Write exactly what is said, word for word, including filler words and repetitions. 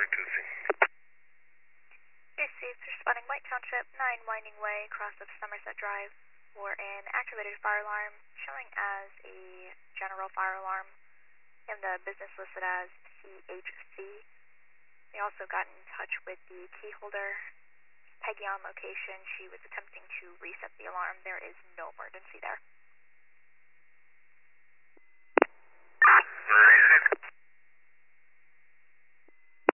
emergency. Here, Steve, responding White Township, nine Winding Way, cross of Somerset Drive, for an activated fire alarm showing as a general fire alarm, and the business listed as C H C. We also got in touch with the key holder, Peggy on location. She was attempting to reset the alarm. There is no emergency there.